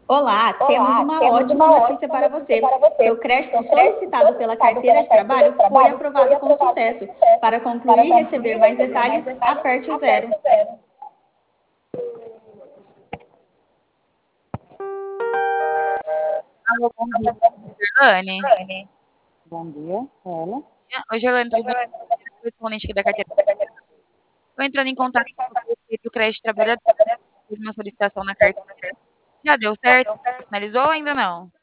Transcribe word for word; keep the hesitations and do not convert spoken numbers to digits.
Olá, temos Olá, uma temos ótima uma notícia ótima para notícia você. para você. Seu crédito Seu crédito solicitado pela solicitado carteira pela de carteira trabalho de foi trabalho foi aprovado com aprovado com sucesso. sucesso. Para Para concluir e receber concluir e mais receber mais detalhes, detalhes, aperte o aperte zero. o zero. Alô, bom dia, Gerlane. Bom dia, ela. Oi, Gerlane, tudo bem? Correspondente aqui da carteira. Estou entrando em contato com você do crédito trabalhador. Fiz uma solicitação na carteira. Já deu certo? Finalizou ou ainda não?